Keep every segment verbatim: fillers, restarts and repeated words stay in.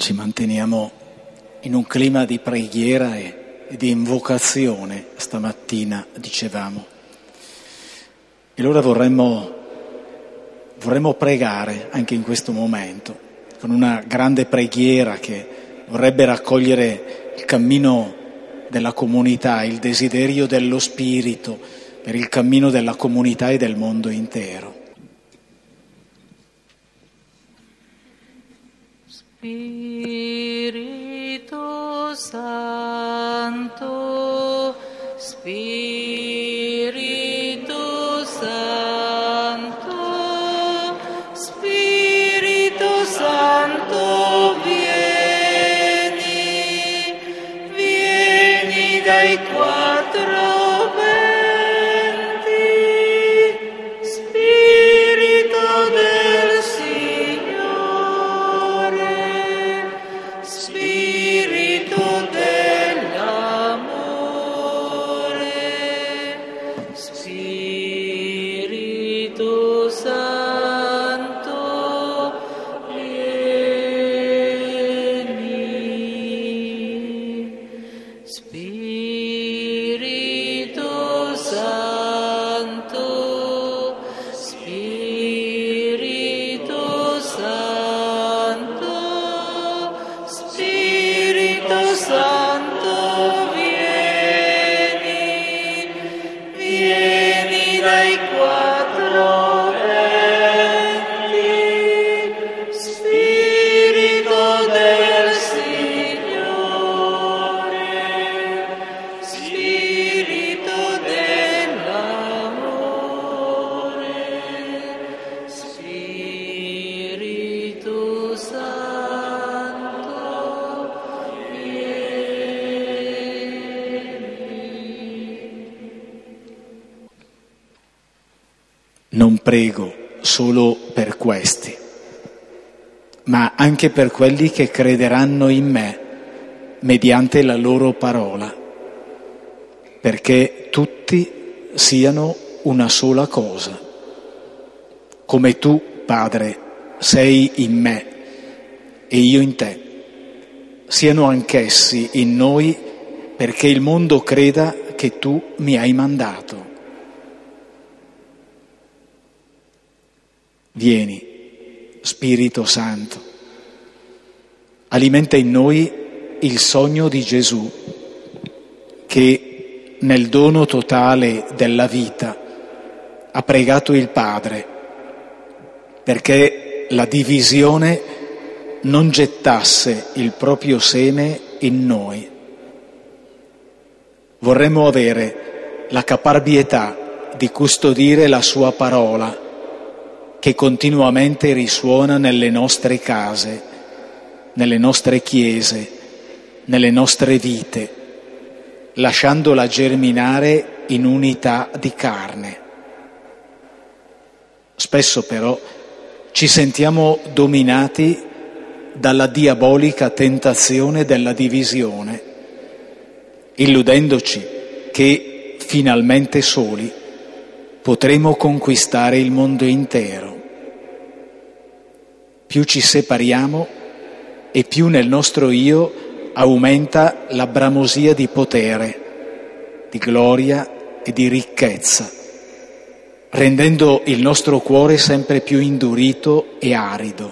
ci manteniamo in un clima di preghiera e, e di invocazione stamattina, dicevamo. E allora vorremmo, vorremmo pregare anche in questo momento, con una grande preghiera che vorrebbe raccogliere il cammino della comunità, il desiderio dello Spirito per il cammino della comunità e del mondo intero. Spirito Santo, Spirito Santo, Spirito Santo, vieni, vieni dai quattro venti, Spirito del Signore, Spirito dell'amore, Spirito Santo, vieni, Spirito Santo, Spirito Santo, Spirito Santo, vieni, vieni dai quattro venti, Spirito del Signore, Spirito dell'amore, Spirito Santo, vieni. Non prego solo per questi, ma anche per quelli che crederanno in me mediante la loro parola, perché tutti siano una sola cosa. Come tu, Padre, sei in me e io in te, siano anch'essi in noi, perché il mondo creda che tu mi hai mandato. Vieni, Spirito Santo, alimenta in noi il sogno di Gesù, che nel dono totale della vita ha pregato il Padre perché la divisione non gettasse il proprio seme in noi. Vorremmo avere la caparbietà di custodire la sua parola, che continuamente risuona nelle nostre case, nelle nostre chiese, nelle nostre vite, lasciandola germinare in unità di carne. Spesso però ci sentiamo dominati dalla diabolica tentazione della divisione, illudendoci che finalmente soli potremo conquistare il mondo intero. Più ci separiamo e più nel nostro io aumenta la bramosia di potere, di gloria e di ricchezza, rendendo il nostro cuore sempre più indurito e arido.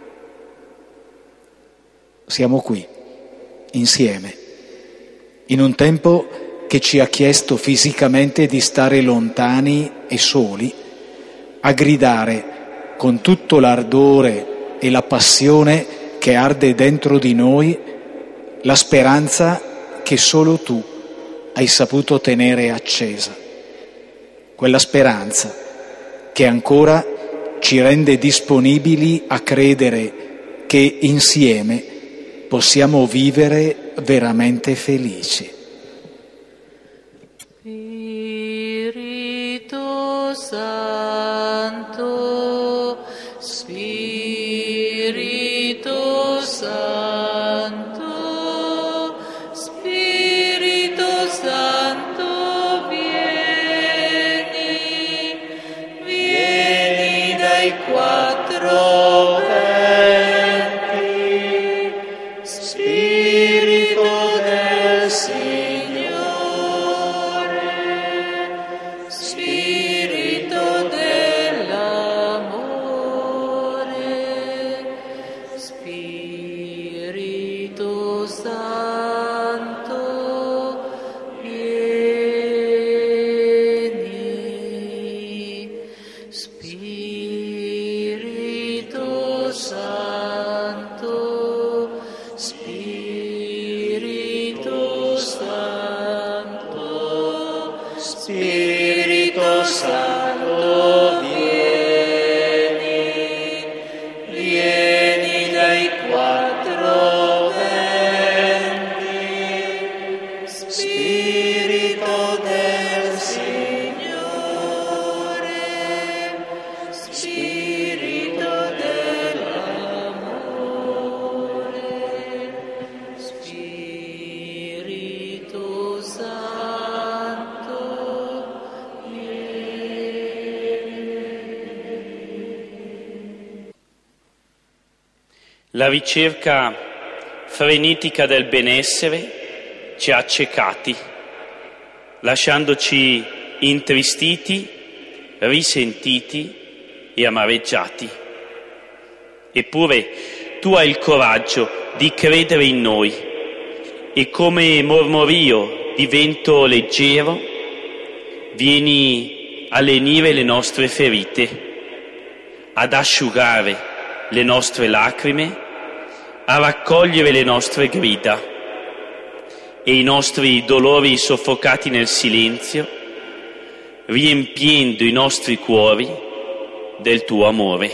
Siamo qui, insieme, in un tempo che ci ha chiesto fisicamente di stare lontani e soli, a gridare con tutto l'ardore e la passione che arde dentro di noi la speranza che solo tu hai saputo tenere accesa. Quella speranza che ancora ci rende disponibili a credere che insieme possiamo vivere veramente felici. Spirito Santo, Spirito Santo, Spirito Santo, vieni, vieni dai quattro venti, Santo, vieni, vieni dai quattro venti, Spirito del Signore, Spirito dell'amore, Spirito Santo, La ricerca frenetica del benessere ci ha accecati, lasciandoci intristiti, risentiti e amareggiati. Eppure tu hai il coraggio di credere in noi e come mormorio di vento leggero vieni a lenire le nostre ferite, ad asciugare le nostre lacrime, a raccogliere le nostre grida e i nostri dolori soffocati nel silenzio, riempiendo i nostri cuori del tuo amore.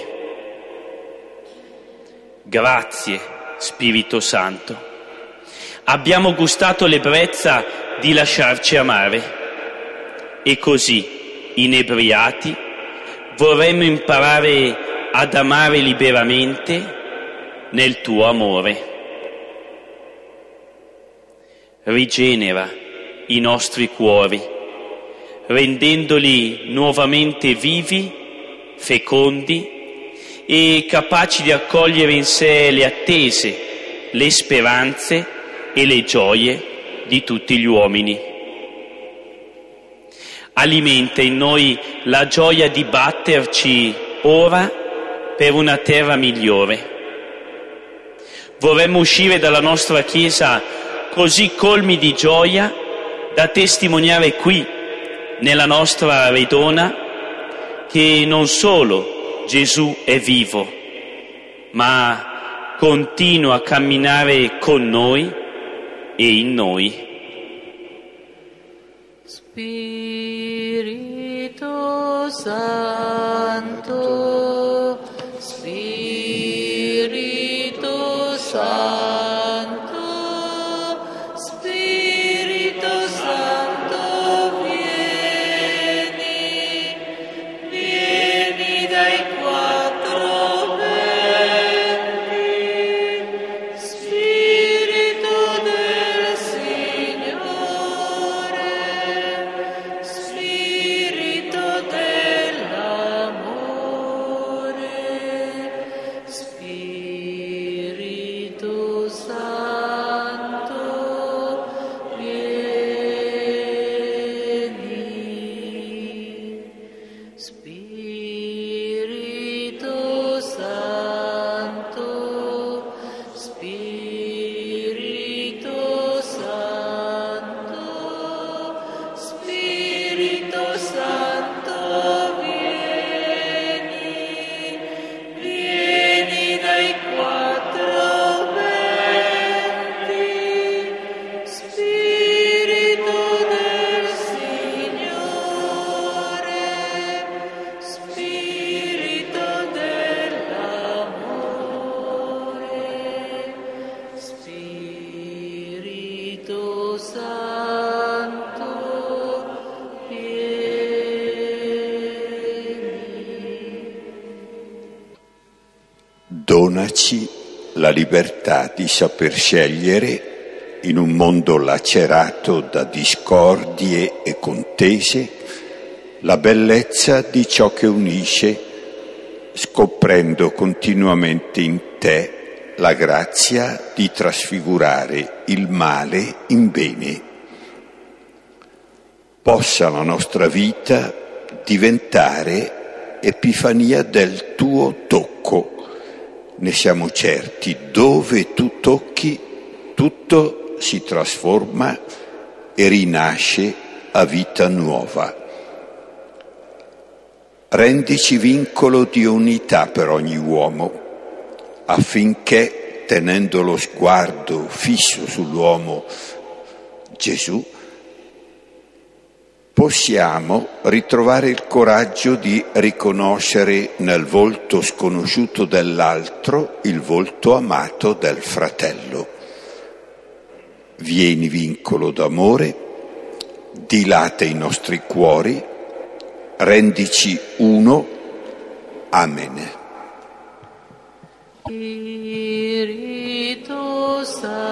Grazie, Spirito Santo. Abbiamo gustato l'ebbrezza di lasciarci amare e così, inebriati, vorremmo imparare ad amare liberamente nel tuo amore. Rigenera i nostri cuori, rendendoli nuovamente vivi, fecondi e capaci di accogliere in sé le attese, le speranze e le gioie di tutti gli uomini. Alimenta in noi la gioia di batterci ora per una terra migliore. Vorremmo uscire dalla nostra Chiesa così colmi di gioia da testimoniare qui, nella nostra Redona, che non solo Gesù è vivo, ma continua a camminare con noi e in noi. Spirito Santo, Spirito Santo, Spirito Santo, vieni, vieni dai quattro venti, Spirito del Signore, Spirito dell'amore, Spirito Santo, vieni, Spirito Santo, Spirito Santo, Spirito Santo, vieni, vieni dai quattro venti, Spirito del Signore, Spirito dell'amore, Spirito Santo, vieni. Donaci la libertà di saper scegliere in un mondo lacerato da discordie e contese la bellezza di ciò che unisce, scoprendo continuamente in te la grazia di trasfigurare il male in bene. Possa la nostra vita diventare epifania del tuo tocco. Ne siamo certi, dove tu tocchi, tutto si trasforma e rinasce a vita nuova. Rendici vincolo di unità per ogni uomo, affinché, tenendo lo sguardo fisso sull'uomo Gesù, possiamo ritrovare il coraggio di riconoscere nel volto sconosciuto dell'altro il volto amato del fratello. Vieni, vincolo d'amore, dilata i nostri cuori, rendici uno. Amen. Spirito Santo